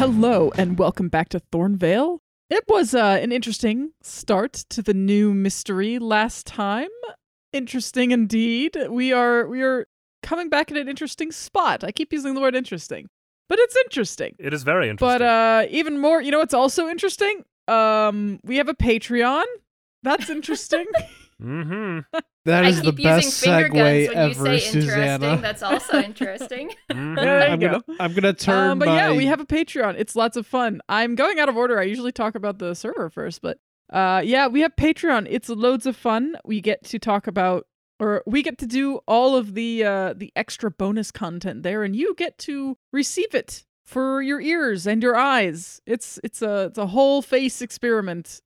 Hello and welcome back to Thornvale. It was an interesting start to the new mystery last time. Interesting indeed. We are coming back at an interesting spot. I keep using the word interesting, but it's interesting. It is very interesting. But even more, you know what's also interesting? We have a Patreon. That's interesting. Mm-hmm. That is the best segue ever, you say Susanna. That's also interesting. Mm-hmm. There you go. I'm gonna turn but my... yeah, we have a Patreon. It's lots of fun. I'm going out of order. I usually talk about the server first, but yeah, we have Patreon. It's loads of fun. We get to talk about, or we get to do all of the extra bonus content there, and you get to receive it for your ears and your eyes. It's a whole face experience.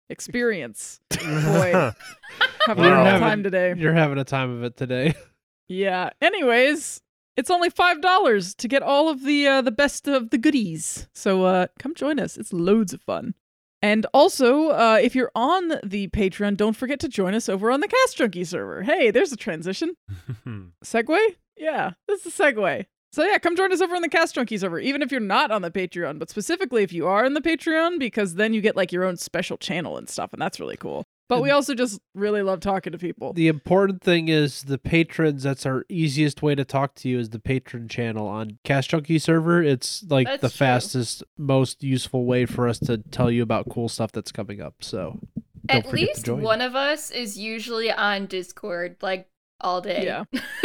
Boy, having a Wow. time today. You're having a time of it today. Yeah. Anyways, it's only $5 to get all of the best of the goodies. So come join us. It's loads of fun. And also, if you're on the Patreon, don't forget to join us over on the Cast Junkie server. Hey, there's a transition. Segue? Yeah, this is a segue. So yeah, come join us over on the Cast Junkie server, even if you're not on the Patreon, but specifically if you are in the Patreon, because then you get like your own special channel and stuff, and that's really cool. But we also just really love talking to people. The important thing is the patrons. That's our easiest way to talk to you is the patron channel on Cast Junkie server. It's like That's the true. fastest, most useful way for us to tell you about cool stuff that's coming up. So don't At forget to least join. one of us is usually on Discord, like, all day. Yeah.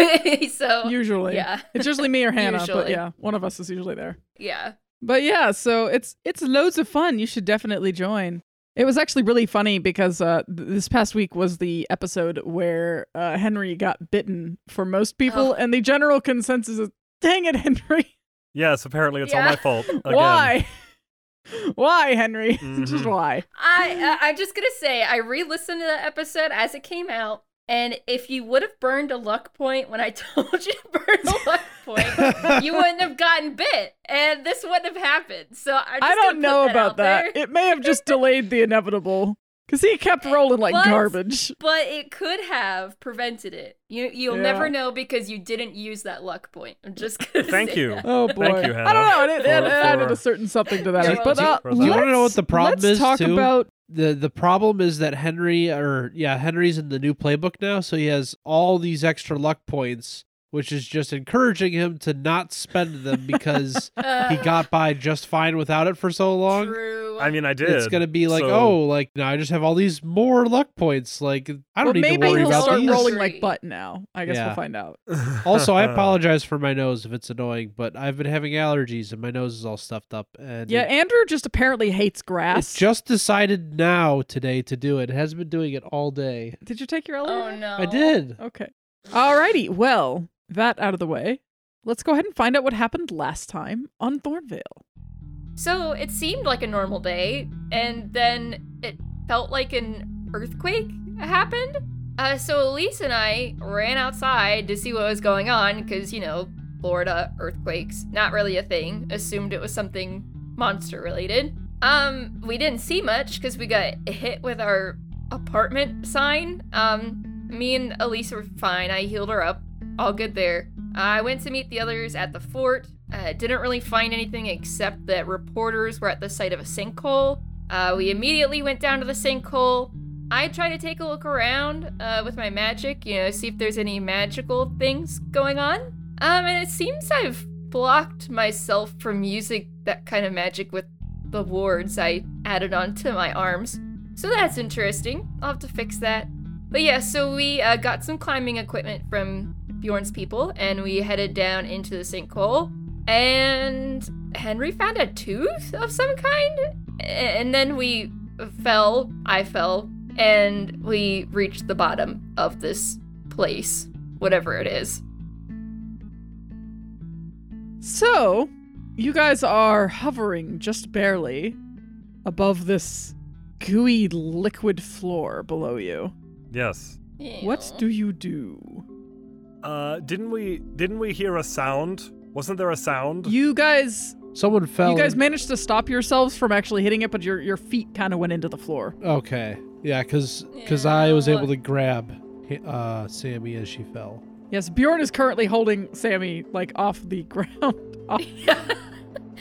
So, Usually. yeah. It's usually me or Hannah, but Usually. yeah, one of us is usually there. Yeah. But yeah, so it's loads of fun. You should definitely join. It was actually really funny because this past week was the episode where Henry got bitten for most people, Oh. and the general consensus is, dang it, Henry. Yes, apparently it's all Yeah. my fault. Again. Why? Why, Henry? Just Mhm. why? I'm just gonna say, I re-listened to the episode as it came out, and if you would have burned a luck point when I told you to burn a luck point, you wouldn't have gotten bit, and this wouldn't have happened. So I don't know about that. There. It may have just delayed the inevitable. Because he kept rolling like But- garbage. But it could have prevented it. You'll Yeah. never know because you didn't use that luck point. I'm just gonna Thank say you. that. Oh boy. Thank you, I don't know. It Hannah, added for- a certain something to that. You're But welcome. Do you wanna know what the problem let's is, talk too? about The problem is that Henry's in the new playbook now, so he has all these extra luck points, which is just encouraging him to not spend them because he got by just fine without it for so long. True. I mean, I did. It's gonna be like, so- now I just have all these more luck points. Like I don't need maybe to worry he'll about start these. rolling like butt now. I guess Yeah. we'll find out. Also, I apologize for my nose if it's annoying, but I've been having allergies and my nose is all stuffed up. And Yeah, Andrew just apparently hates it grass. just decided now today to do it. It hasn't been doing it all day. Did you take your elevator? Oh no. I did. Okay. Alrighty. Well, that out of the way. Let's go ahead and find out what happened last time on Thornvale. So it seemed like a normal day, and then it felt like an earthquake happened. So Elise and I ran outside to see what was going on, because, Florida earthquakes, not really a thing. Assumed it was something monster related. We didn't see much because we got hit with our apartment sign. Me and Elise were fine. I healed her up. All good there. I went to meet the others at the fort. Didn't really find anything except that reporters were at the site of a sinkhole. We immediately went down to the sinkhole. I tried to take a look around with my magic, see if there's any magical things going on. And it seems I've blocked myself from using that kind of magic with the wards I added onto my arms. So that's interesting. I'll have to fix that. But yeah, so we got some climbing equipment from Bjorn's people, and we headed down into the sinkhole. And Henry found a tooth of some kind, and then I fell, and we reached the bottom of this place, whatever it is. So, you guys are hovering just barely above this gooey liquid floor below you. Yes. What do you do? Didn't we hear a sound? Wasn't there a sound? You guys Someone fell. You guys managed to stop yourselves from actually hitting it, but your feet kind of went into the floor. Okay. Yeah, because I was able to grab Sammy as she fell. Yes, Bjorn is currently holding Sammy like off the ground.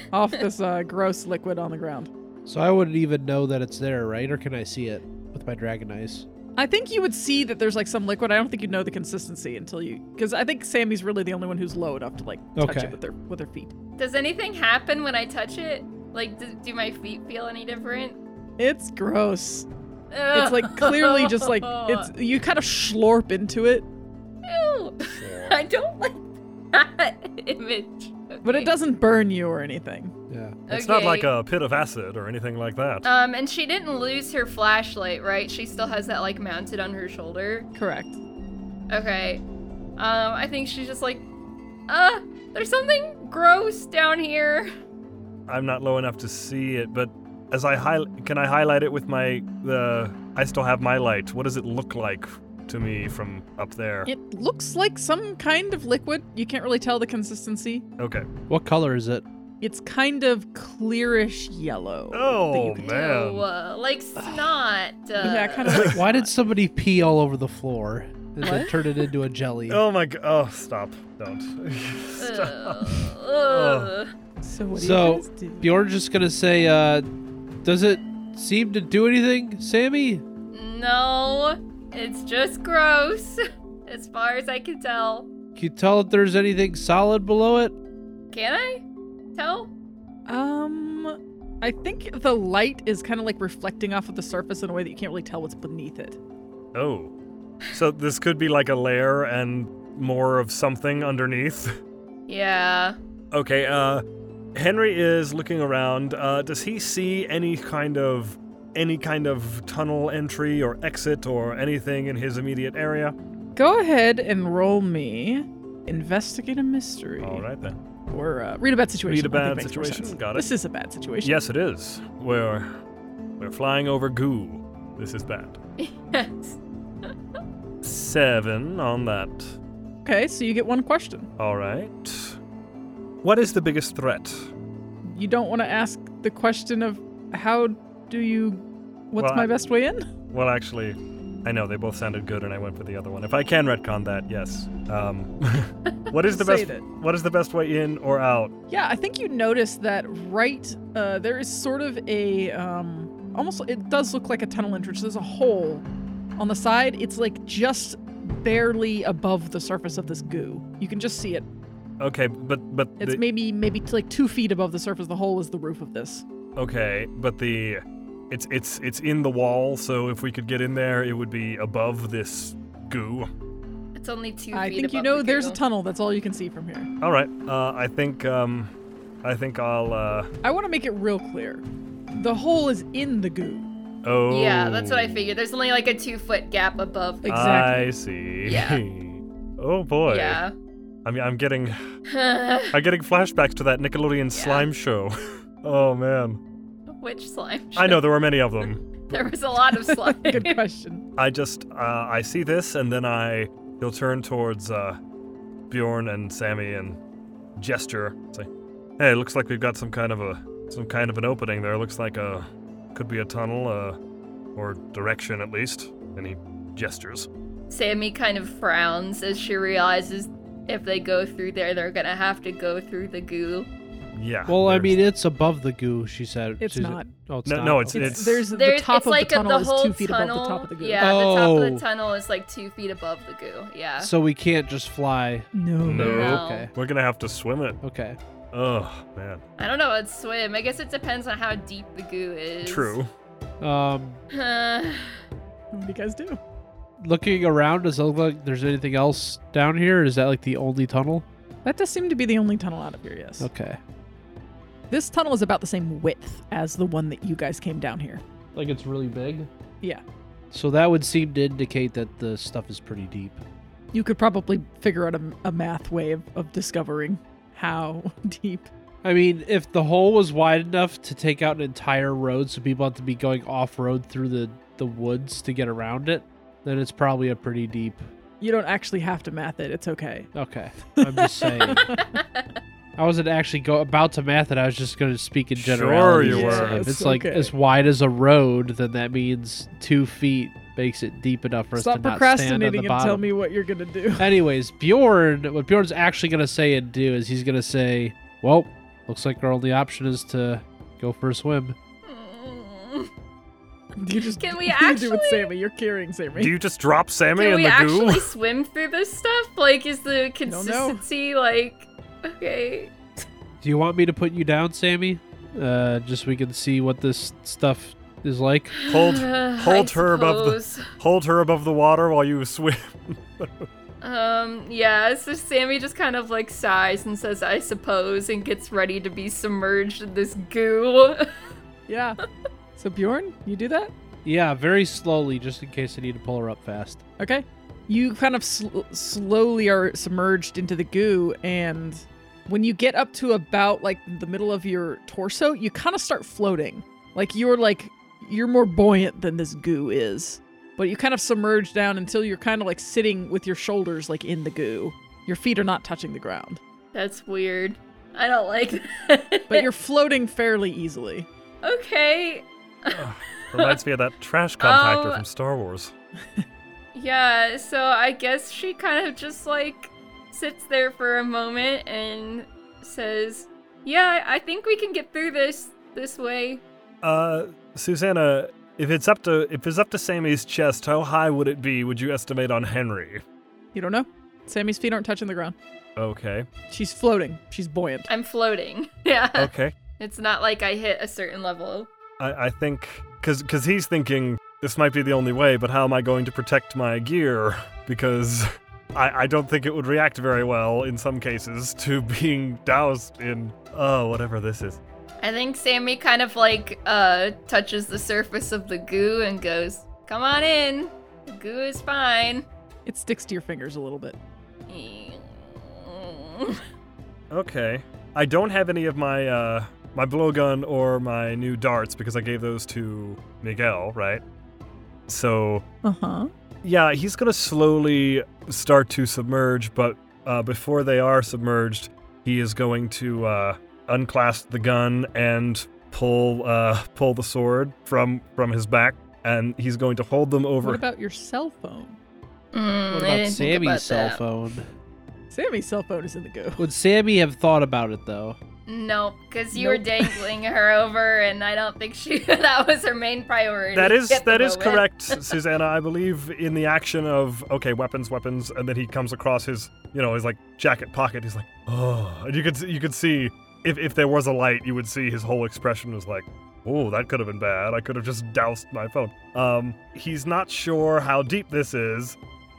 off this gross liquid on the ground. So I wouldn't even know that it's there, right? Or can I see it with my dragon eyes? I think you would see that there's like some liquid. I don't think you'd know the consistency until you, because I think Sammy's really the only one who's low enough to like touch Okay. it with her feet. Does anything happen when I touch it? Like, do my feet feel any different? It's gross. It's like clearly just like you kind of slurp into it, Ew. I don't like that image. but it Okay. doesn't burn you or anything. Yeah. It's not like Okay. a pit of acid or anything like that. And she didn't lose her flashlight, right? She still has that like mounted on her shoulder. Correct. Okay. I think she's just like, there's something gross down here. I'm not low enough to see it, but as can I highlight it with I still have my light. What does it look like to me from up there? It looks like some kind of liquid. You can't really tell the consistency. Okay. What color is it? It's kind of clearish yellow. that Oh, you can man. Ew, like snot. Yeah, kind of like Why did somebody pee all over the floor and then What? turn it into a jelly? Oh my god. Oh, stop. Don't. Stop. Ugh. So what do So, you guys do? Bjorn's just gonna say, does it seem to do anything, Sammy? No, it's just gross, as far as I can tell. Can you tell if there's anything solid below it? Can I tell? I think the light is kind of like reflecting off of the surface in a way that you can't really tell what's beneath it. Oh. So this could be like a layer and more of something underneath. Yeah. Okay, Henry is looking around. Does he see any kind of tunnel entry or exit or anything in his immediate area? Go ahead and roll me investigate a mystery. All right then. Or read a bad situation. Read a I think bad makes more situation, sense. got it. This is a bad situation. Yes, it is. We're flying over goo. This is bad. Yes. 7 on that. Okay, so you get one question. All right. What is the biggest threat? You don't want to ask the question of what's Well, my best way in? Well, actually, I know they both sounded good, and I went for the other one. If I can retcon that, yes. What is the Say best? it. What is the best way in or out? Yeah, I think you notice that there is sort of a almost it does look like a tunnel entrance. There's a hole on the side. It's like just barely above the surface of this goo. You can just see it. Okay, but It's maybe like 2 feet above the surface. The hole is the roof of this. okay, but it's in the wall. So if we could get in there, it would be above this goo. It's only 2 feet I think you above know the there's a goo. tunnel. That's all you can see from here. All right. I think I'll. I want to make it real clear. The hole is in the goo. Oh. Yeah, that's what I figured. There's only like a 2-foot gap above the Exactly. I see. Yeah. Oh boy. Yeah. I'm getting flashbacks to that Nickelodeon slime show. Oh man. Which slime? I know there were many of them. There was a lot of slime. Good question. I just I see this and then he'll turn towards Bjorn and Sammy and gesture. Say, hey, it looks like we've got some kind of an opening there. Looks like could be a tunnel or direction at least. And he gestures. Sammy kind of frowns as she realizes if they go through there, they're gonna have to go through the goo. Yeah. Well, I there's- mean, it's above the goo, she said. It's She said- not. Oh, it's No, not. no, it's The There's, top it's of like the tunnel the is whole 2 feet tunnel. above the top of the goo. Yeah, the top of Oh. the tunnel is like 2 feet above the goo. Yeah. So we can't just fly. No. No. Okay. We're gonna have to swim it. Okay. Oh man. I don't know about swim. I guess it depends on how deep the goo is. True. What do you guys do? Looking around, does it look like there's anything else down here? Is that like the only tunnel? That does seem to be the only tunnel out of here, yes. Okay. This tunnel is about the same width as the one that you guys came down here. Like it's really big? Yeah. So that would seem to indicate that the stuff is pretty deep. You could probably figure out a math way of discovering how deep. I mean, if the hole was wide enough to take out an entire road so people have to be going off-road through the woods to get around it, then it's probably a pretty deep... You don't actually have to math it. It's okay. Okay. I'm just saying. I wasn't actually about to math it. I was just going to speak in Sure generalities. you and were. say if Yes, it's like okay. as wide as a road, then that means 2 feet makes it deep enough for Stop us to not stand on the procrastinating and bottom. tell me what you're going to do. Anyways, what Bjorn's actually going to say and do is he's going to say, well, looks like our only option is to go for a swim. You just Can we you do actually- with Sammy. You're carrying Sammy. Do you just drop Sammy Can in we the goo? actually swim through this stuff? Like, is the don't know. consistency like okay? Do you want me to put you down, Sammy? Just so we can see what this stuff is like. Hold I her above the suppose. hold her above the water while you swim. Yeah, so Sammy just kind of like sighs and says, I suppose, and gets ready to be submerged in this goo. Yeah. So Bjorn, you do that? Yeah, very slowly, just in case I need to pull her up fast. Okay. You kind of slowly are submerged into the goo, and when you get up to about like the middle of your torso, you kind of start floating. You're more buoyant than this goo is. But you kind of submerge down until you're kind of like sitting with your shoulders like in the goo. Your feet are not touching the ground. That's weird. I don't like that. But you're floating fairly easily. Okay. Reminds me of that trash compactor from Star Wars. Yeah, so I guess she kind of just like sits there for a moment and says, yeah, I think we can get through this way. Susanna, if it's up to Sammy's chest, how high would it be, would you estimate on Henry? You don't know? Sammy's feet aren't touching the ground. Okay. She's floating. She's buoyant. I'm floating. Yeah. Okay. It's not like I hit a certain level. I think, because he's thinking, this might be the only way, but how am I going to protect my gear? Because I don't think it would react very well, in some cases, to being doused in, whatever this is. I think Sammy kind of like touches the surface of the goo and goes, come on in. The goo is fine. It sticks to your fingers a little bit. Okay. I don't have any of my, my blowgun or my new darts because I gave those to Miguel, right? So, Uh-huh. yeah, he's going to slowly start to submerge, but before they are submerged, he is going to unclasp the gun and pull the sword from his back, and he's going to hold them over. What about your cell phone? What I about didn't think Sammy's about cell that. phone? Sammy's cell phone is in the goo. Would Sammy have thought about it, though? Nope, because you were Nope. dangling her over, and I don't think that was her main priority. That is at the moment. correct, Susanna. I believe in the action of, okay, weapons, and then he comes across his, his like jacket pocket. He's like, oh, and you could see if there was a light, you would see his whole expression was like, oh, that could have been bad. I could have just doused my phone. He's not sure how deep this is,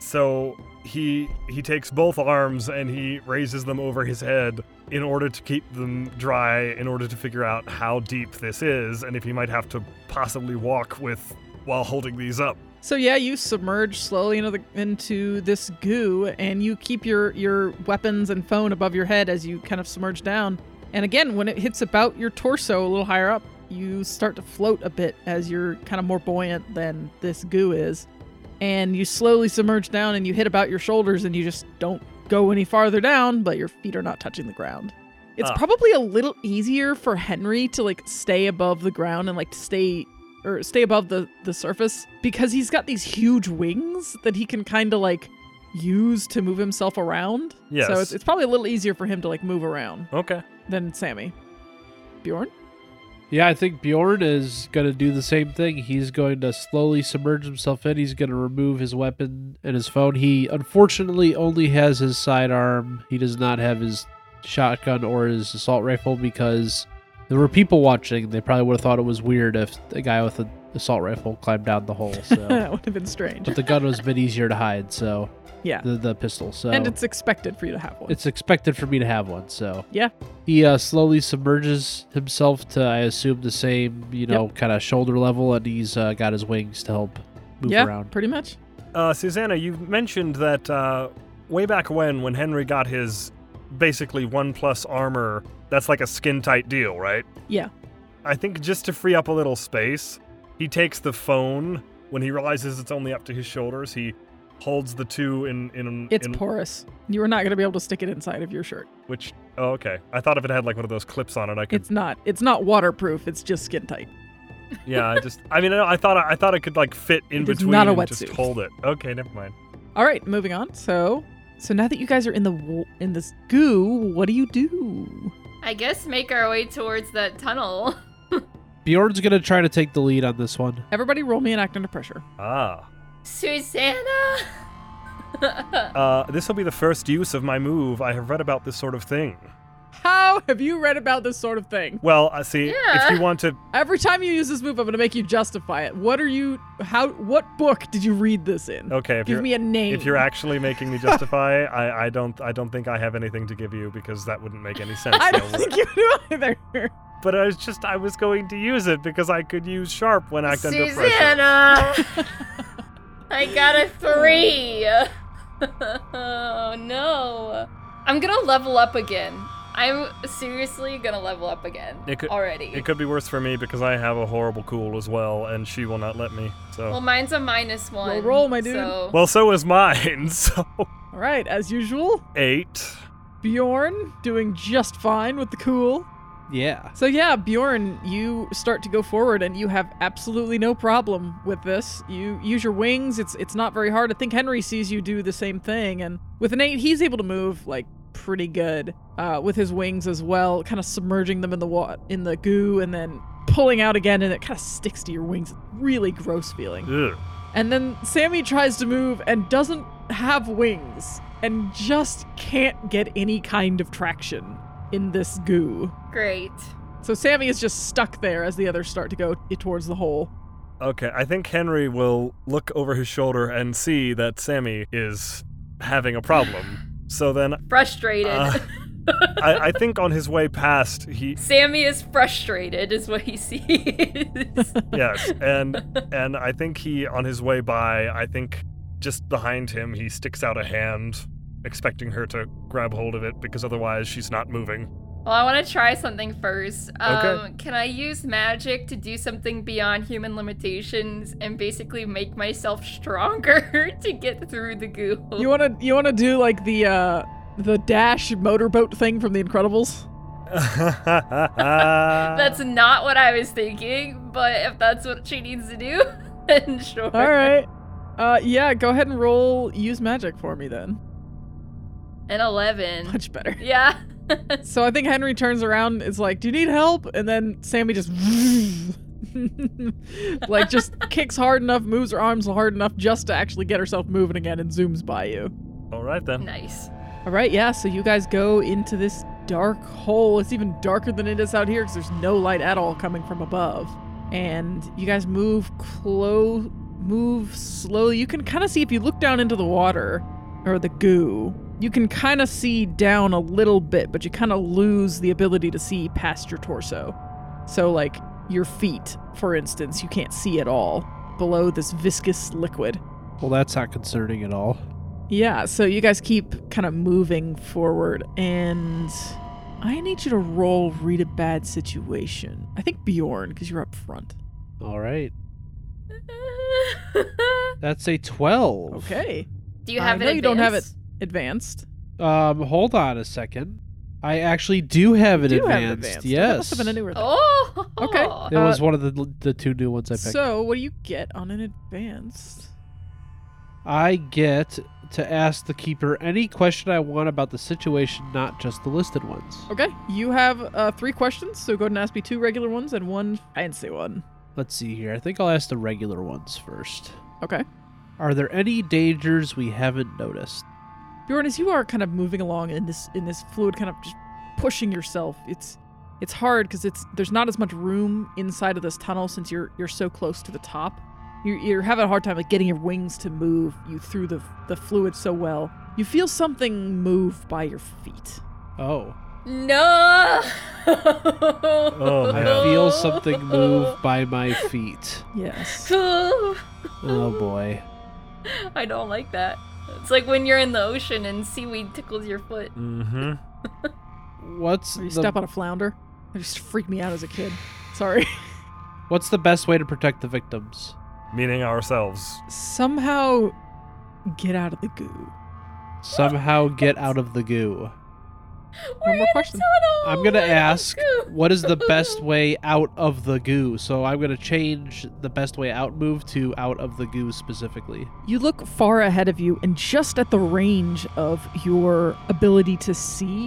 so he takes both arms and he raises them over his head in order to keep them dry, in order to figure out how deep this is, and if he might have to possibly walk while holding these up. So yeah, you submerge slowly into this goo, and you keep your weapons and phone above your head as you kind of submerge down. And again, when it hits about your torso a little higher up, you start to float a bit as you're kind of more buoyant than this goo is. And you slowly submerge down and you hit about your shoulders and you just don't go any farther down, but your feet are not touching the ground. It's probably a little easier for Henry to like stay above the ground and like stay above the surface because he's got these huge wings that he can kind of like use to move himself around. Yes. So it's probably a little easier for him to like move around Okay. than Sammy. Bjorn? Yeah, I think Bjorn is going to do the same thing. He's going to slowly submerge himself in. He's going to remove his weapon and his phone. He unfortunately only has his sidearm. He does not have his shotgun or his assault rifle because there were people watching. They probably would have thought it was weird if a guy with an assault rifle climbed down the hole. So, That would have been strange. but the gun was a bit easier to hide. So Yeah. the pistol. So And it's expected for you to have one. it's expected for me to have one. So Yeah. he slowly submerges himself to, I assume, the same, kind of shoulder level, and he's got his wings to help move Yeah, around. pretty much. Susanna, you mentioned that way back when Henry got his basically 1+ armor, that's like a skin-tight deal, right? Yeah. I think just to free up a little space, he takes the phone. When he realizes it's only up to his shoulders, he holds the two in It's porous. You are not going to be able to stick it inside of your shirt. which, oh, okay. I thought if it had like one of those clips on it, I could. It's not. It's not waterproof. It's just skin tight. Yeah, I thought it could like fit in It is between not a and just wetsuit. hold it. Okay, never mind. All right, moving on. So now that you guys are in this goo, what do you do? I guess make our way towards that tunnel. Bjorn's gonna try to take the lead on this one. Everybody roll me an act under pressure. Ah. Susanna! This will be the first use of my move. I have read about this sort of thing. How have you read about this sort of thing? Well, see, Yeah. if you want to... Every time you use this move, I'm going to make you justify it. What book did you read this in? Okay, if Give you're, me a name. if you're actually making me justify, I don't think I have anything to give you because that wouldn't make any sense. I don't No. think you do either. But I was going to use it because I could use sharp when act under pressure. Susanna! I got a 3. Oh no. I'm gonna level up again. I'm seriously gonna level up again already. It could be worse for me because I have a horrible cool as well, and she will not let me. So. Well, mine's a -1. Roll, my dude. So. Well, so is mine. So All right, as usual, 8. Bjorn doing just fine with the cool. Yeah. So yeah, Bjorn, you start to go forward and you have absolutely no problem with this. You use your wings. It's not very hard. I think Henry sees you do the same thing, and with an 8, he's able to move like pretty good with his wings as well, kind of submerging them in the goo and then pulling out again, and it kind of sticks to your wings. Really gross feeling. Ugh. And then Sammy tries to move and doesn't have wings and just can't get any kind of traction in this goo. Great. So Sammy is just stuck there as the others start to go towards the hole. Okay, I think Henry will look over his shoulder and see that Sammy is having a problem. So then, Frustrated. I think on his way past, Sammy is frustrated, is what he sees. yes, and I think on his way by, I think just behind him, he sticks out a hand, expecting her to grab hold of it because otherwise she's not moving. Well, I want to try something first. Okay. Can I use magic to do something beyond human limitations and basically make myself stronger to get through the goo? You wanna do like the Dash motorboat thing from The Incredibles? That's not what I was thinking, but if that's what she needs to do, then sure. All right. Yeah, go ahead and use magic for me then. An 11. Much better. Yeah. So I think Henry turns around and is like, "Do you need help?" And then Sammy just like just kicks hard enough, moves her arms hard enough just to actually get herself moving again and zooms by you. All right then. Nice. All right, yeah, so you guys go into this dark hole. It's even darker than it is out here because there's no light at all coming from above. And you guys move slowly. You can kind of see if you look down into the water or the goo, you can kind of see down a little bit, but you kind of lose the ability to see past your torso. So like your feet, for instance, you can't see at all below this viscous liquid. Well, that's not concerning at all. Yeah, so you guys keep kind of moving forward, and I need you to read a bad situation. I think Bjorn, because you're up front. All right. That's a 12. Okay. Do you have I it know you don't have it advanced? advanced. Hold on a second. I actually do have it You do have advanced. it advanced. Yes. That must have been a newer thing. Oh! Okay. It was one of the 2 new ones I picked. So, what do you get on an advanced? I get to ask the keeper any question I want about the situation, not just the listed ones. Okay, you have 3 questions, so go ahead and ask me 2 regular ones and 1 fancy one. Let's see here. I think I'll ask the regular ones first. Okay. Are there any dangers we haven't noticed? Bjorn, as you are kind of moving along in this fluid, kind of just pushing yourself, it's hard because there's not as much room inside of this tunnel since you're so close to the top. You're having a hard time like getting your wings to move you through the fluid so well. You feel something move by your feet. Oh. No! Oh, I man. feel something move by my feet. Yes. Oh boy. I don't like that. It's like when you're in the ocean and seaweed tickles your foot. Mm-hmm. What's Or you the step on a flounder. That just freaked me out as a kid. Sorry. What's the best way to protect the victims? Meaning ourselves. Somehow get out of the goo. Somehow get out of the goo. One more question. I'm gonna ask, what is the best way out of the goo? So I'm gonna change the best way out move to out of the goo specifically. You look far ahead of you, and just at the range of your ability to see,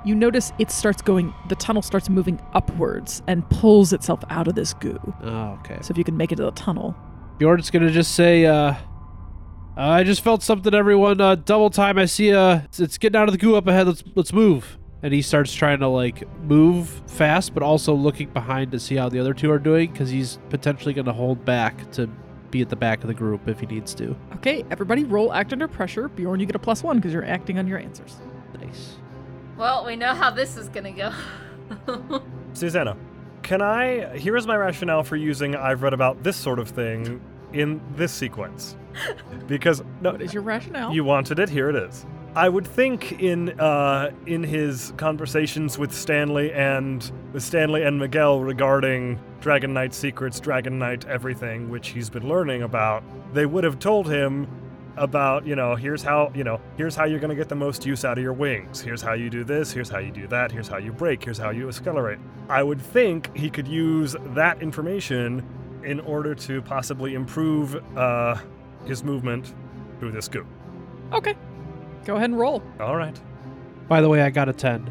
you notice the tunnel starts moving upwards and pulls itself out of this goo. Oh, okay. So if you can make it to the tunnel. Bjorn's gonna just say, I just felt something, everyone. Double time. I see it's getting out of the goo up ahead. Let's move. And he starts trying to like move fast, but also looking behind to see how the other two are doing, because he's potentially gonna hold back to be at the back of the group if he needs to. Okay, everybody roll act under pressure. Bjorn, you get a +1 because you're acting on your answers. Nice. Well, we know how this is gonna go. Susanna, here's my rationale for using I've read about this sort of thing in this sequence. Because, no, What is your rationale? you wanted it, here it is. I would think in his conversations with Stanley and Miguel regarding Dragon Knight secrets, Dragon Knight everything, which he's been learning about, they would have told him about, here's how you're going to get the most use out of your wings. Here's how you do this, here's how you do that, here's how you brake, here's how you accelerate. I would think he could use that information in order to possibly improve his movement through this goo. Okay. Go ahead and roll. All right. By the way, I got a 10.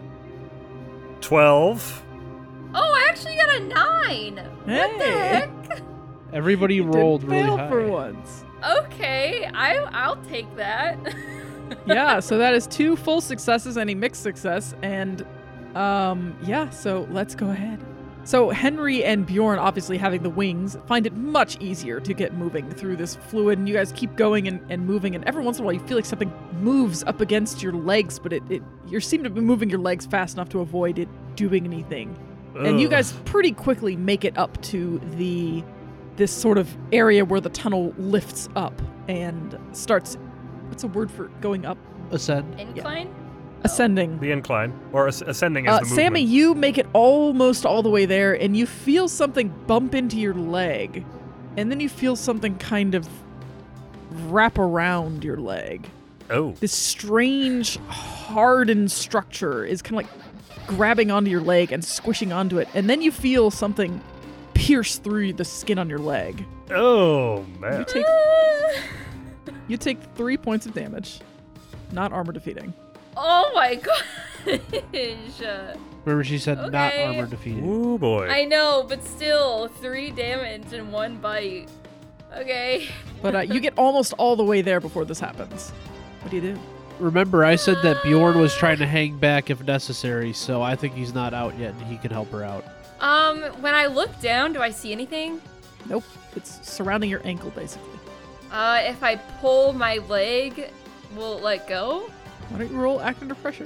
12. Oh, I actually got a 9. What the Hey. heck? Everybody You rolled didn't really fail high. for once. Okay, I'll take that. Yeah, so that is 2 full successes and a mixed success. And so let's go ahead. So Henry and Bjorn, obviously having the wings, find it much easier to get moving through this fluid, and you guys keep going and moving, and every once in a while you feel like something moves up against your legs, but you seem to be moving your legs fast enough to avoid it doing anything. And you guys pretty quickly make it up to this sort of area where the tunnel lifts up and starts, what's a word for going up? Ascend. Incline? Ascending. The incline, or ascending is the movement. Sammy, you make it almost all the way there, and you feel something bump into your leg, and then you feel something kind of wrap around your leg. Oh. This strange, hardened structure is kind of like grabbing onto your leg and squishing onto it, and then you feel something pierce through the skin on your leg. Oh, man. You take 3 points of damage, not armor defeating. Oh my gosh. Remember, she said not Okay. armor defeated. Ooh, boy. I know, but still, 3 damage in 1 bite. Okay. But you get almost all the way there before this happens. What do you do? Remember, I said that Bjorn was trying to hang back if necessary, so I think he's not out yet and he can help her out. When I look down, do I see anything? Nope. It's surrounding your ankle, basically. If I pull my leg, will it let go? Why don't you roll act under pressure?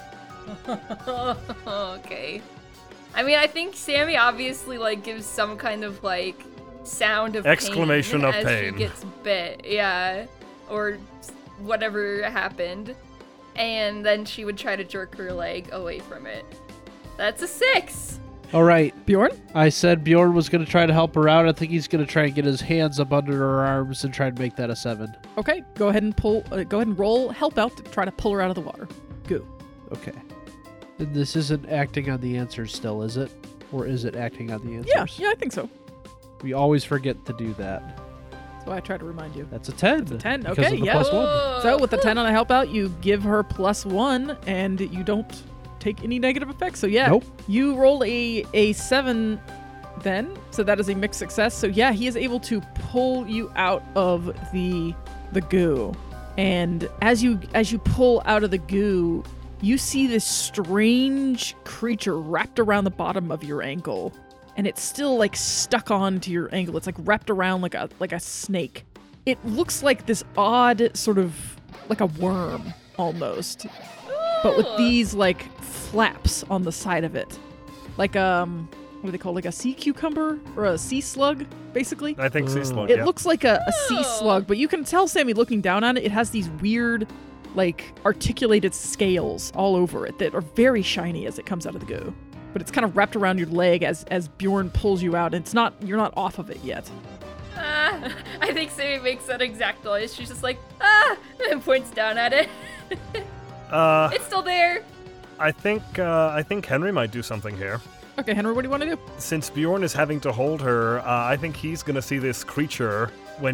Okay. I mean, I think Sammy obviously gives some kind of sound of Exclamation pain of as pain. she gets bit, yeah, or whatever happened, and then she would try to jerk her leg away from it. That's a 6. All right. Bjorn? I said Bjorn was going to try to help her out. I think he's going to try and get his hands up under her arms and try and make that a 7. Okay, go ahead and roll help out to try to pull her out of the water. Go. Okay. And this isn't acting on the answers still, is it? Or is it acting on the answers? Yeah, I think so. We always forget to do that. That's why I try to remind you. That's a 10. It's a 10, because okay, of the yeah. +1. So with the 10 on a help out, you give her +1, and you don't take any negative effects. So yeah, Nope. you roll a 7 then, so that is a mixed success. So yeah, he is able to pull you out of the goo. And as you pull out of the goo, you see this strange creature wrapped around the bottom of your ankle, and it's still stuck onto your ankle. It's wrapped around like a snake. It looks like this odd sort of like a worm almost, but with these flaps on the side of it, what do they call like a sea cucumber or a sea slug, basically. I think sea slug, It yeah. looks like a sea slug, but you can tell, Sammy, looking down on it, it has these weird, articulated scales all over it that are very shiny as it comes out of the goo. But it's kind of wrapped around your leg as Bjorn pulls you out. And you're not off of it yet. I think Sammy makes that exact noise. She's just and points down at it. It's still there. I think Henry might do something here. Okay, Henry, what do you want to do? Since Bjorn is having to hold her, I think he's gonna see this creature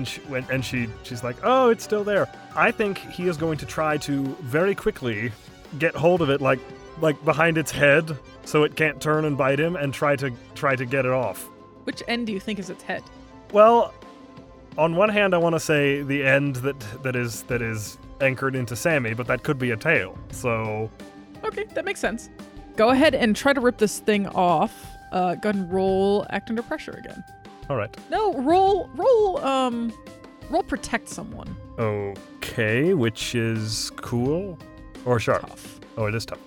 she's like, oh, it's still there. I think he is going to try to very quickly get hold of it, like behind its head so it can't turn and bite him and try to get it off. Which end do you think is its head? Well, on one hand I want to say the end that is anchored into Sammy, but that could be a tail. So Okay, that makes sense. Go ahead and try to rip this thing off. Go ahead and roll act under pressure again. all right. No, roll protect someone. Okay, which is cool or sharp? Tough. Oh, it is tough.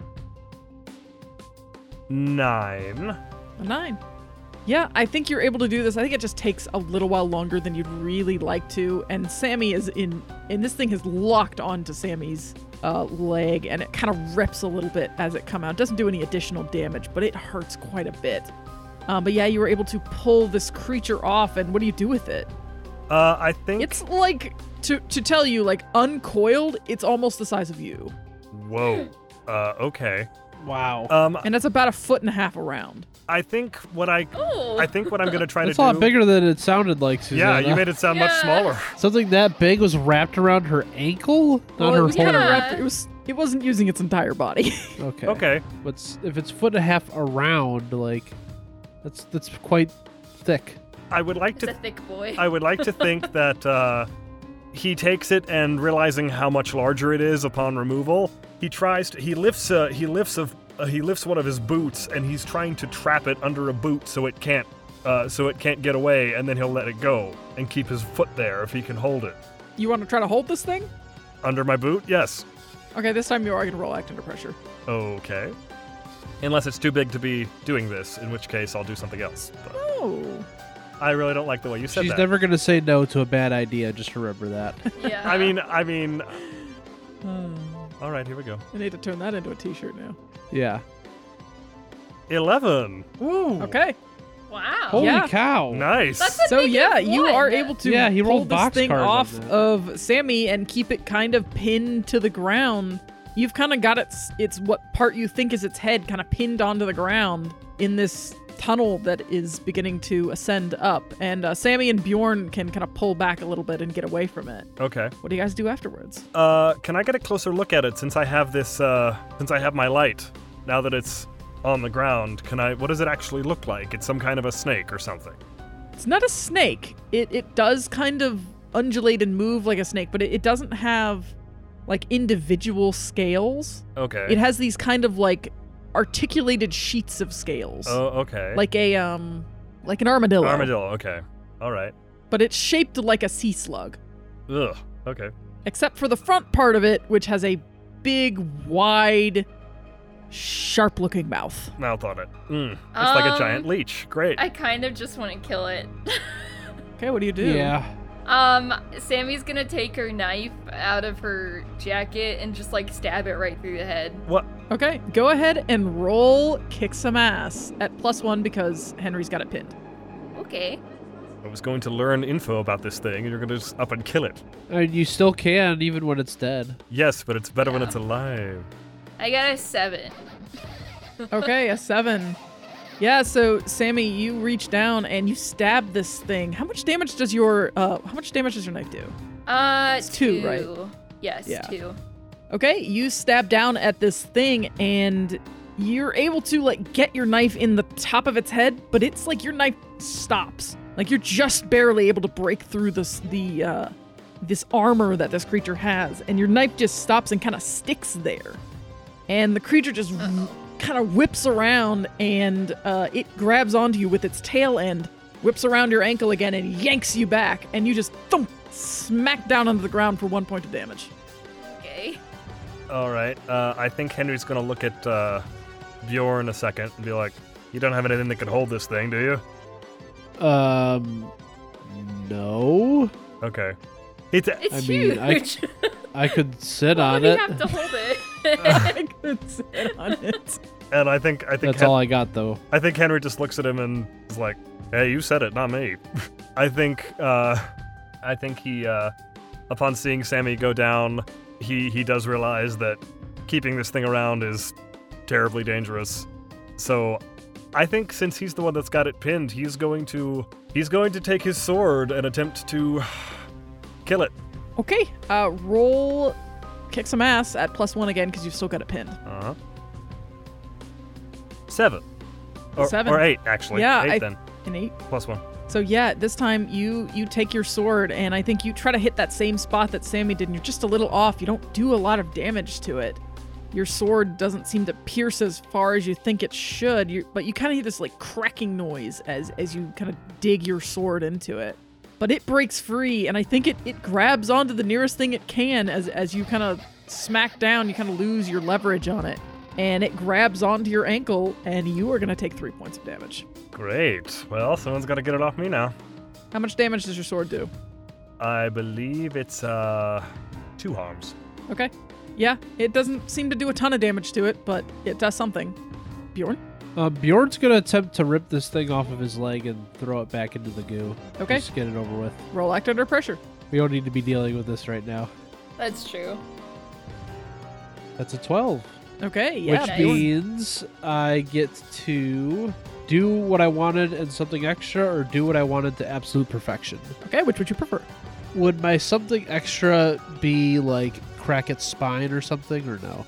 9. A 9. Yeah, I think you're able to do this. I think it just takes a little while longer than you'd really like to. And Sammy is and this thing has locked onto Sammy's leg, and it kind of rips a little bit as it comes out. It doesn't do any additional damage, but it hurts quite a bit. But yeah, you were able to pull this creature off, and what do you do with it? I think It's like, to tell you, like, uncoiled, it's almost the size of you. Whoa. Okay. Wow. And it's about 1.5 feet around. I think what I'm gonna try That's to a do. lot bigger than it sounded like, Yeah, Susanna. you made it sound much Yeah. smaller. Something that big was wrapped around her ankle, not Well, her it was whole. kind of Yeah. wrapped. It wasn't using its entire body. Okay. Okay. But if it's 1.5 feet around, like, that's quite thick. I would like It's a to thick boy. I would like to think that he takes it and realizing how much larger it is upon removal, he lifts one of his boots and he's trying to trap it under a boot so it can't get away, and then he'll let it go and keep his foot there if he can hold it. You want to try to hold this thing? Under my boot? Yes. Okay, this time you are going to roll act under pressure. Okay. Unless it's too big to be doing this, in which case I'll do something else. But Oh. I really don't like the way you said She's that. never gonna say no to a bad idea. Just remember that. Yeah. I mean. All right, here we go. I need to turn that into a t-shirt now. Yeah. 11. Ooh. Okay. Wow. Holy Yeah. cow. Nice. That's a So negative yeah, you one. are able to Yeah, he pull rolled this thing boxcars on off that. of Sammy and keep it kind of pinned to the ground. You've kind of got it's what part you think is its head kind of pinned onto the ground in this tunnel that is beginning to ascend up. And Sammy and Bjorn can kind of pull back a little bit and get away from it. Okay. What do you guys do afterwards? Can I get a closer look at it since I have this, since I have my light? Now that it's on the ground, what does it actually look like? It's some kind of a snake or something. It's not a snake. It does kind of undulate and move like a snake, but it doesn't have like individual scales. Okay. It has these kind of like articulated sheets of scales. Oh, okay. Like like an armadillo. Armadillo, okay. All right. But it's shaped like a sea slug. Ugh, okay. Except for the front part of it, which has a big, wide, sharp-looking mouth. Mouth on it. It's like a giant leech. Great. I kind of just want to kill it. Okay, what do you do? Yeah. Sammy's gonna take her knife out of her jacket and just like stab it right through the head. What? Okay, go ahead and roll kick some ass at +1 because Henry's got it pinned. Okay. I was going to learn info about this thing, and you're going to just up and kill it. You still can, even when it's dead. Yes, but it's better when Yeah. it's alive. I got a 7. Okay, a 7. Yeah, so Sammy, you reach down and you stab this thing. How much damage does your knife do? It's 2, right? Yes, Yeah. 2. Okay, you stab down at this thing and you're able to like get your knife in the top of its head, but it's like your knife stops. Like you're just barely able to break through this armor that this creature has, and your knife just stops and kind of sticks there. And the creature just kind of whips around and it grabs onto you with its tail end, whips around your ankle again and yanks you back, and you just thump, smack down onto the ground for 1 point of damage. Okay. All right. I think Henry's going to look at Bjorn a second and be like, you don't have anything that could hold this thing, do you? No. Okay. It's It's I mean, huge. I could sit Why on would it. he have to hold it? I could sit on it. and I think That's all I got, though. I think Henry just looks at him and is like, "Hey, you said it, not me." I think he, upon seeing Sammy go down, he does realize that keeping this thing around is terribly dangerous. So, I think since he's the one that's got it pinned, he's going to take his sword and attempt to kill it. Okay, roll kick some ass at +1 again because you've still got it pinned. Uh-huh. 7. Or, 7. Or 8, actually. Yeah, 8 then. An 8. Plus 1. So yeah, this time you take your sword, and I think you try to hit that same spot that Sammy did, and you're just a little off. You don't do a lot of damage to it. Your sword doesn't seem to pierce as far as you think it should, but you kind of hear this like cracking noise as you kind of dig your sword into it. But it breaks free, and I think it grabs onto the nearest thing it can as you kind of smack down, you kind of lose your leverage on it. And it grabs onto your ankle, and you are going to take 3 points of damage. Great. Well, someone's got to get it off me now. How much damage does your sword do? I believe it's 2 harms. Okay. Yeah, it doesn't seem to do a ton of damage to it, but it does something. Bjorn? Bjorn's going to attempt to rip this thing off of his leg and throw it back into the goo. Okay. Just get it over with. Roll act under pressure. We don't need to be dealing with this right now. That's true. That's a 12. Okay, yeah. Which Nice. means I get to do what I wanted and something extra, or do what I wanted to absolute perfection. Okay, which would you prefer? Would my something extra be like crack its spine or something, or no?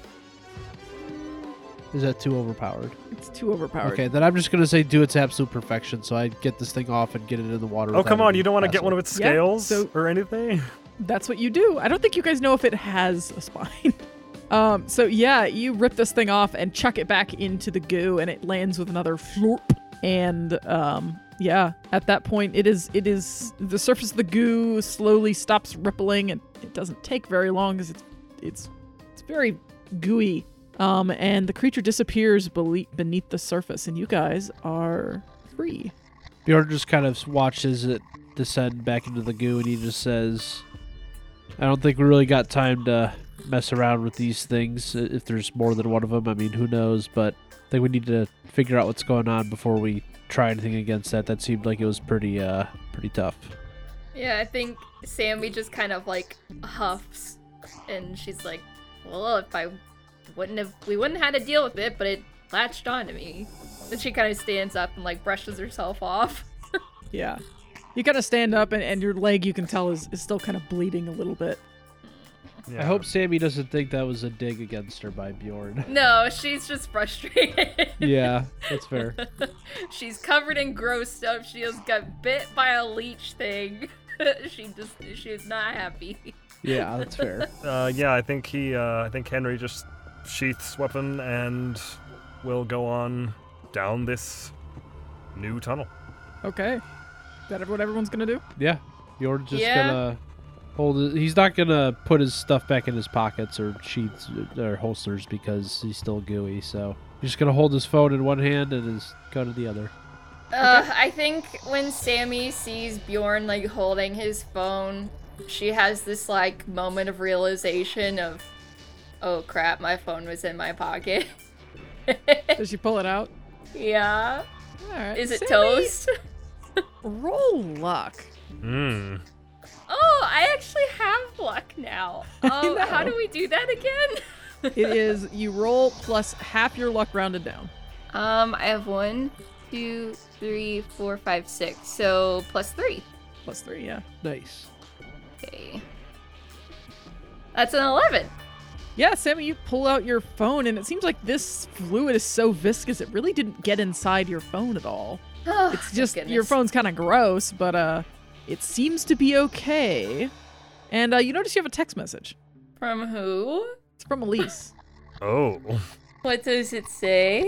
Is that too overpowered? It's too overpowered. Okay, then I'm just going to say do its absolute perfection, so I get this thing off and get it in the water. Oh, without come on. any You don't want to get hassle. one of its Yeah, scales so- or anything? That's what you do. I don't think you guys know if it has a spine. So yeah, you rip this thing off and chuck it back into the goo, and it lands with another florp. And yeah, at that point, it is the surface of the goo slowly stops rippling, and it doesn't take very long because it's very gooey. And the creature disappears beneath the surface, and you guys are free. Bjorn just kind of watches it descend back into the goo, and he just says, I don't think we really got time to mess around with these things. If there's more than one of them, I mean, who knows? But I think we need to figure out what's going on before we try anything against that. That seemed like it was pretty tough. Yeah, I think Sammy just kind of like huffs, and she's like, "Well, if we wouldn't have had to deal with it, but it latched onto me." Then she kind of stands up and like brushes herself off. Yeah. You kind of stand up, and your leg, you can tell, is still kind of bleeding a little bit. Yeah. I hope Sammy doesn't think that was a dig against her by Bjorn. No, she's just frustrated. Yeah, that's fair. She's covered in gross stuff. She just got bit by a leech thing. She's not happy. Yeah, that's fair. Yeah, I think Henry just sheaths weapon and will go on down this new tunnel. Okay. Is that what everyone's going to do? Yeah, Bjorn's just Yeah. gonna hold it. He's not gonna put his stuff back in his pockets or sheaths or holsters because he's still gooey. So he's just gonna hold his phone in one hand and his gun in the other. I think when Sammy sees Bjorn like holding his phone, she has this like moment of realization of, oh crap, my phone was in my pocket. Does she pull it out? Yeah. All right. Is it Sammy, toast? Roll luck. Oh, I actually have luck now. Oh, know. how do we do that again? It is you roll plus half your luck rounded down. I have 1, 2, 3, 4, 5, 6. So +3. Plus 3, yeah. Nice. Okay. That's an 11. Yeah, Sammy, you pull out your phone, and it seems like this fluid is so viscous, it really didn't get inside your phone at all. Oh, It's thank just, your goodness. phone's kind of gross, but it seems to be okay. And you notice you have a text message. From who? It's from Elise. Oh. What does it say?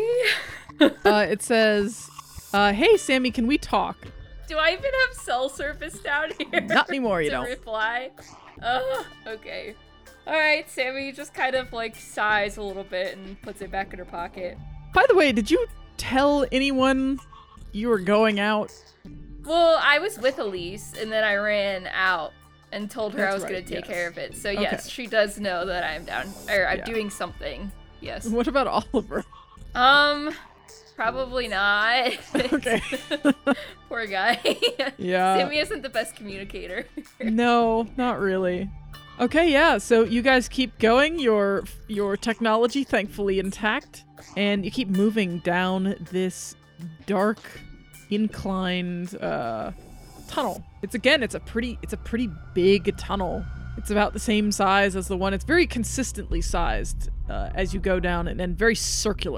It says, hey, Sammy, can we talk? Do I even have cell service down here? Not anymore, you to don't. reply? Okay. Alright, Sammy just kind of like sighs a little bit and puts it back in her pocket. By the way, did you tell anyone you were going out? Well, I was with Elise and then I ran out and told her I That's was going right, to take yes. care of it. So Okay. yes, she does know that I'm down, or I'm Yeah. doing something. Yes. What about Oliver? Probably not. Okay. Poor guy. Yeah. Sammy isn't the best communicator. No, not really. Okay, yeah. So you guys keep going. Your technology, thankfully, intact, and you keep moving down this dark, inclined tunnel. It's a pretty big tunnel. It's about the same size as the one. It's very consistently sized as you go down, and very circular.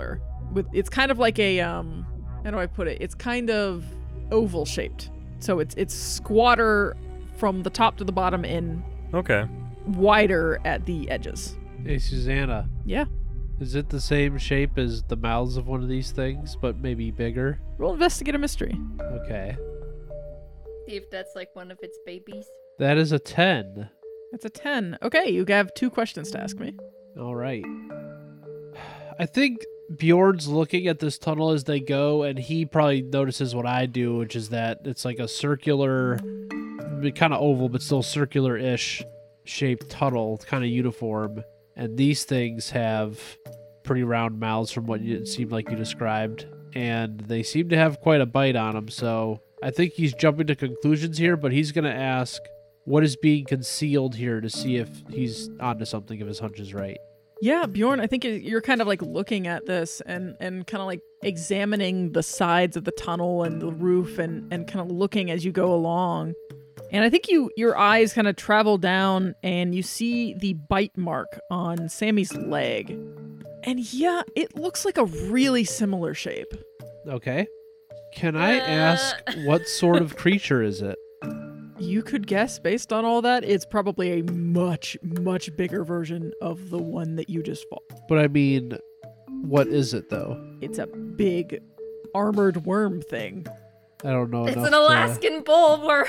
it's kind of like a how do I put it? It's kind of oval shaped. So it's squatter from the top to the bottom and Okay. wider at the edges. Hey, Susanna. Yeah. Is it the same shape as the mouths of one of these things, but maybe bigger? Roll investigate a mystery. Okay. See if that's like one of its babies. That is a 10. That's a 10. Okay, you have 2 questions to ask me. All right. I think Bjorn's looking at this tunnel as they go, and he probably notices what I do, which is that it's like a circular, kind of oval, but still circular-ish shaped tunnel, kind of uniform. And these things have pretty round mouths from what it seemed like you described. And they seem to have quite a bite on them, so I think he's jumping to conclusions here, but he's going to ask what is being concealed here to see if he's onto something, if his hunch is right. Yeah, Bjorn, I think you're kind of like looking at this and kind of like examining the sides of the tunnel and the roof and kind of looking as you go along. And I think your eyes kind of travel down and you see the bite mark on Sammy's leg. And yeah, it looks like a really similar shape. Okay. Can I ask what sort of creature is it? You could guess based on all that, it's probably a much, much bigger version of the one that you just fought. But I mean, what is it though? It's a big armored worm thing. I don't know It's enough an Alaskan bullworm.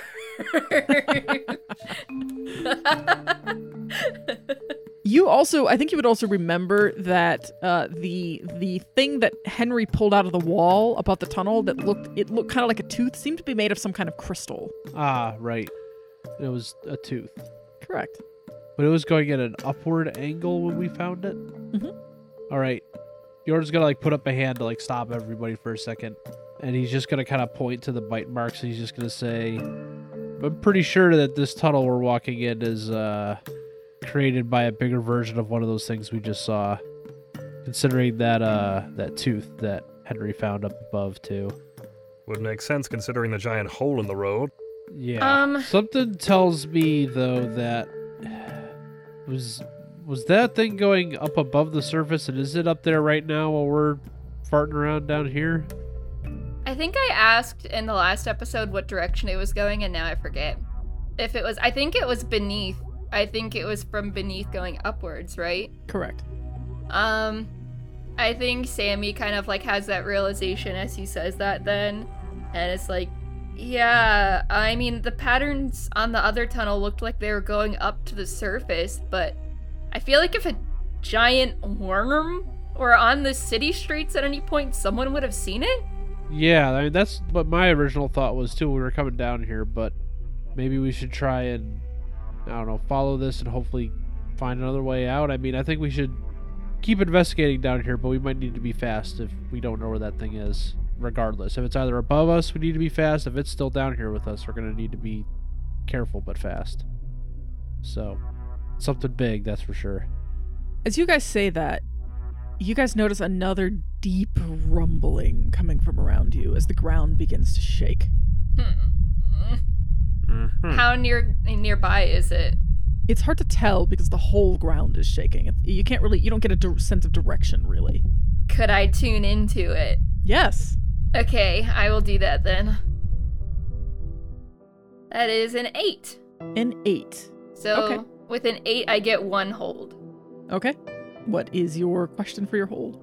You also, I think you would also remember that the thing that Henry pulled out of the wall about the tunnel that looked kind of like a tooth seemed to be made of some kind of crystal. Ah, right. It was a tooth. Correct. But it was going at an upward angle when we found it? Mhm. All right. Bjorn's going to like put up a hand to like stop everybody for a second. And he's just going to kind of point to the bite marks and he's just going to say, I'm pretty sure that this tunnel we're walking in is created by a bigger version of one of those things we just saw. Considering that that tooth that Henry found up above too. Would make sense considering the giant hole in the road. Yeah. Something tells me though that was that thing going up above the surface, and is it up there right now while we're farting around down here? I think I asked in the last episode what direction it was going, and now I forget. If it was, I think it was beneath. I think it was from beneath going upwards, right? Correct. I think Sammy kind of like has that realization as he says that then, and it's like, yeah, I mean, the patterns on the other tunnel looked like they were going up to the surface, but I feel like if a giant worm were on the city streets at any point, someone would have seen it? Yeah, I mean, that's what my original thought was too when we were coming down here, but maybe we should try and, I don't know, follow this and hopefully find another way out. I mean, I think we should keep investigating down here, but we might need to be fast if we don't know where that thing is, regardless. If it's either above us, we need to be fast. If it's still down here with us, we're going to need to be careful but fast. So, something big, that's for sure. As you guys say that, you guys notice another deep rumbling coming from around you as the ground begins to shake. How nearby is it? It's hard to tell because the whole ground is shaking. You don't get a sense of direction, really. Could I tune into it? Yes. Okay, I will do that then. That is an 8. An 8. So Okay. with an 8, I get 1 hold. Okay. What is your question for your hold?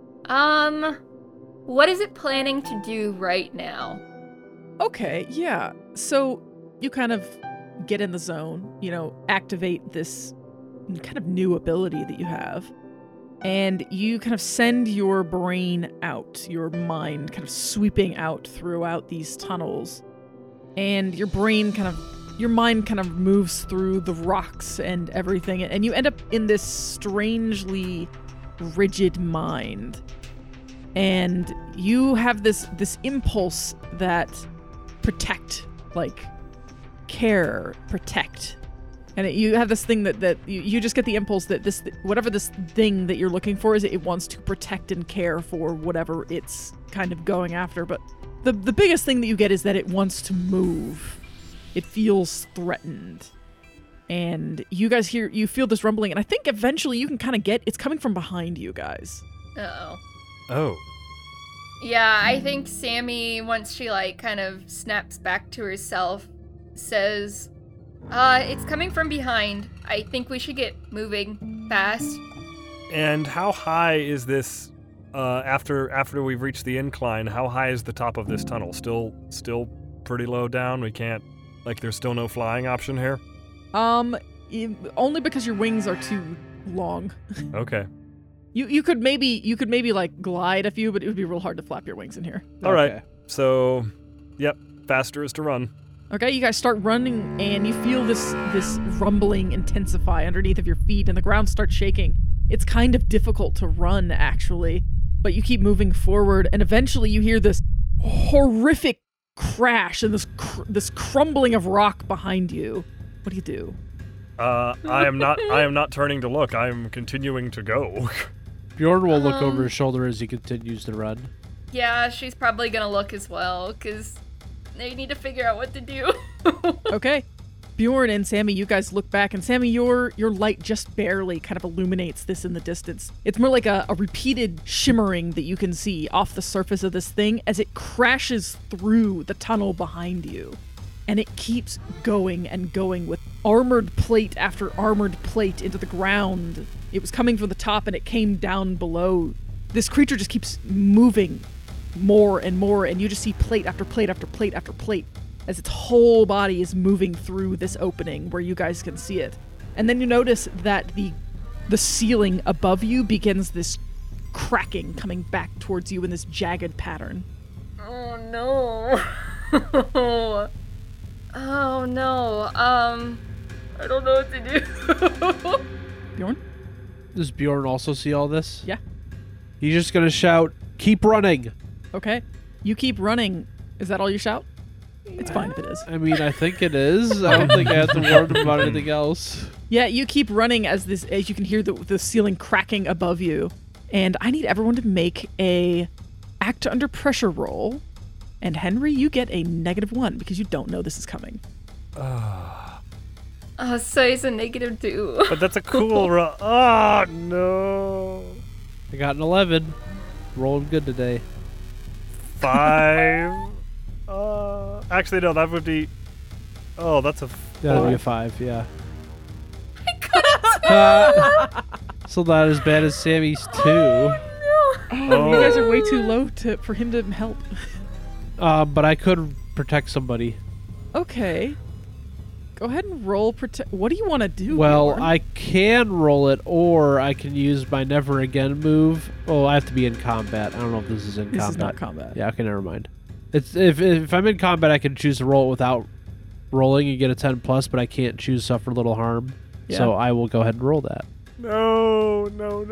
What is it planning to do right now? Okay, yeah. So you kind of get in the zone, activate this kind of new ability that you have. And you kind of send your brain out, your mind kind of sweeping out throughout these tunnels. And your mind kind of moves through the rocks and everything. And you end up in this strangely rigid mind. And you have this impulse that protect, like care, protect. And you have this thing that you just get the impulse that whatever this thing that you're looking for is, it wants to protect and care for whatever it's kind of going after. But the biggest thing that you get is that it wants to move. It feels threatened. And you guys you feel this rumbling, and I think eventually you can kind of get, it's coming from behind you guys. Uh-oh. Oh. Yeah, I think Sammy, once she kind of snaps back to herself, says, it's coming from behind. I think we should get moving fast. And how high is this, after we've reached the incline, how high is the top of this tunnel? Still pretty low down? We can't, there's still no flying option here? Only because your wings are too long. Okay. You could maybe glide a few, but it would be real hard to flap your wings in here. All right. So, yep, faster is to run. Okay, you guys start running, and you feel this rumbling intensify underneath of your feet, and the ground starts shaking. It's kind of difficult to run, actually, but you keep moving forward, and eventually you hear this horrific crash and this crumbling of rock behind you. What do you do? I am not turning to look. I am continuing to go. Bjorn will look over his shoulder as he continues to run. Yeah, she's probably gonna look as well, because they need to figure out what to do. Okay. Bjorn and Sammy, you guys look back, and Sammy, your light just barely kind of illuminates this in the distance. It's more like a repeated shimmering that you can see off the surface of this thing as it crashes through the tunnel behind you. And it keeps going and going with armored plate after armored plate into the ground. It was coming from the top and it came down below. This creature just keeps moving more and more, and you just see plate after plate after plate after plate as its whole body is moving through this opening where you guys can see it. And then you notice that the ceiling above you begins this cracking coming back towards you in this jagged pattern. Oh no. Oh no. I don't know what to do. Bjorn? Does Bjorn also see all this? Yeah. He's just gonna shout, "Keep running!" Okay. You keep running. Is that all you shout? It's fine if it is. I mean, I think it is. I don't think I have to warn him about anything else. Yeah, you keep running as you can hear the ceiling cracking above you. And I need everyone to make a act under pressure roll. And Henry, you get a -1 because you don't know this is coming. Oh, so it's a -2. But that's a cool roll. Oh, no. I got an 11. Rolling good today. 5. Actually, no, that would be... Oh, that's a... That'd be a 5, yeah. So not as bad as Sammy's 2. Oh, you guys are way too low for him to help. But I could protect somebody. Okay. Go ahead and roll protect. What do you want to do? Well, Bjorn? I can roll it, or I can use my Never Again move. Oh, I have to be in combat. I don't know if this is in combat. This is not combat. Yeah, okay, never mind. It's if I'm in combat, I can choose to roll it without rolling and get a 10+, but I can't choose Suffer Little Harm. Yeah. So I will go ahead and roll that. No.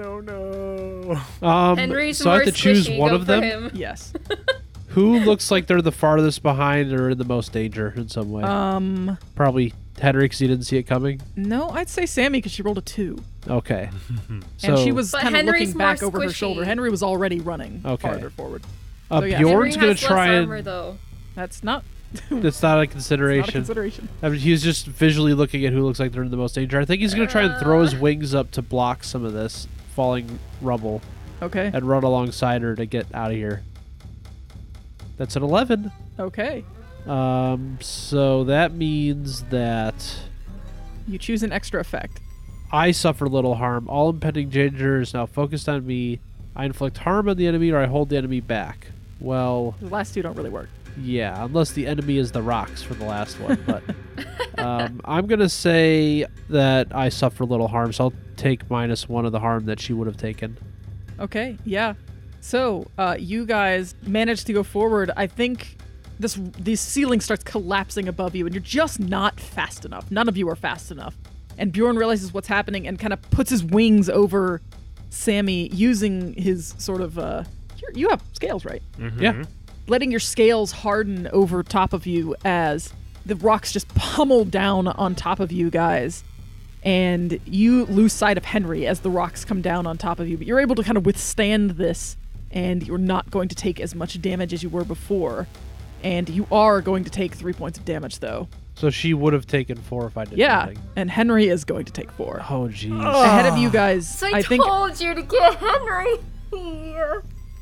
Henry's so I have to more choose squishy. one Go of for them. him. Yes. Who looks like they're the farthest behind or in the most danger in some way? Probably Henry, because he didn't see it coming. No, I'd say Sammy because she rolled a 2. Okay. And she was But kind of Henry's looking back more over her squishy. shoulder. Henry was already running Okay. farther forward. Bjorn's Henry gonna has try less and. armor, though. That's not That's not a not a consideration. consideration. I mean, he's just visually looking at who looks like they're in the most danger. I think he's gonna try and throw his wings up to block some of this falling rubble Okay. and run alongside her to get out of here. That's an 11. Okay. So that means that You choose an extra effect. I suffer little harm. All impending danger is now focused on me. I inflict harm on the enemy, or I hold the enemy back. Well, The last 2 don't really work. yeah, unless the enemy is the rocks for the last one. But I'm going to say that I suffer little harm, so I'll take -1 of the harm that she would have taken. Okay. Yeah. So you guys managed to go forward. I think this ceiling starts collapsing above you, and you're just not fast enough. None of you are fast enough. And Bjorn realizes what's happening and kind of puts his wings over Sammy, using his sort of you have scales, right? Yeah. Letting your scales harden over top of you as the rocks just pummel down on top of you guys. And you lose sight of Henry as the rocks come down on top of you. But you're able to kind of withstand this, and you're not going to take as much damage as you were before. And you are going to take 3 points of damage, though. So she would have taken 4 if I did Yeah, nothing. and Henry is going to take 4. Oh, jeez. Ahead of you guys, So I think... told you to get Henry.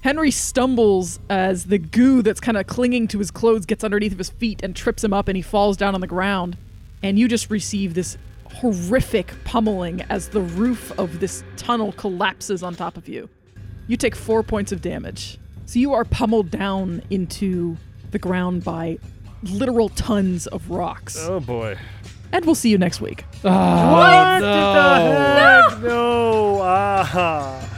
Henry stumbles as the goo that's kind of clinging to his clothes gets underneath of his feet and trips him up, and he falls down on the ground. And you just receive this horrific pummeling as the roof of this tunnel collapses on top of you. You take 4 points of damage. So you are pummeled down into the ground by literal tons of rocks. Oh boy. And we'll see you next week. Oh, What no. the heck? No. Ah.